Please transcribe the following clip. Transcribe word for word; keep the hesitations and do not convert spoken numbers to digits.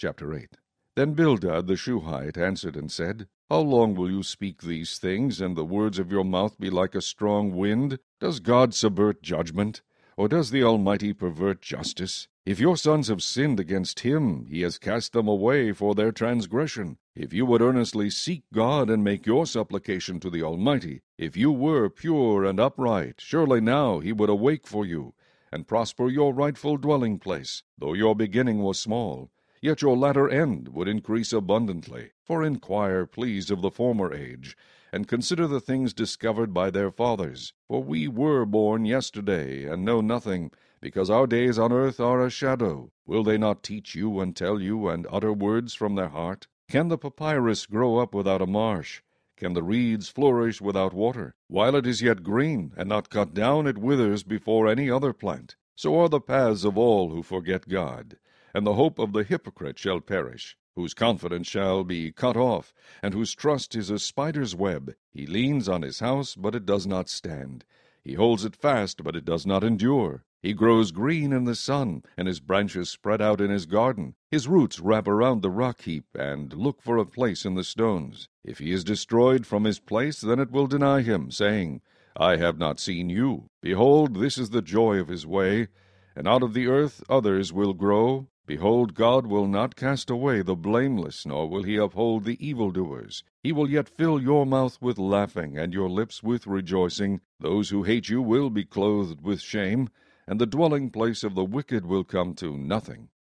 Chapter eight. Then Bildad the Shuhite answered and said, How long will you speak these things, and the words of your mouth be like a strong wind? Does God subvert judgment? Or does the Almighty pervert justice? If your sons have sinned against him, he has cast them away for their transgression. If you would earnestly seek God and make your supplication to the Almighty, if you were pure and upright, surely now he would awake for you, and prosper your rightful dwelling place, though your beginning was small. Yet your latter end would increase abundantly. For inquire, please, of the former age, and consider the things discovered by their fathers. For we were born yesterday, and know nothing, because our days on earth are a shadow. Will they not teach you and tell you, and utter words from their heart? Can the papyrus grow up without a marsh? Can the reeds flourish without water? While it is yet green, and not cut down, it withers before any other plant. So are the paths of all who forget God. And the hope of the hypocrite shall perish, whose confidence shall be cut off, and whose trust is a spider's web. He leans on his house, but it does not stand. He holds it fast, but it does not endure. He grows green in the sun, and his branches spread out in his garden. His roots wrap around the rock heap, and look for a place in the stones. If he is destroyed from his place, then it will deny him, saying, I have not seen you. Behold, this is the joy of his way, and out of the earth others will grow. Behold, God will not cast away the blameless, nor will he uphold the evildoers. He will yet fill your mouth with laughing, and your lips with rejoicing. Those who hate you will be clothed with shame, and the dwelling place of the wicked will come to nothing.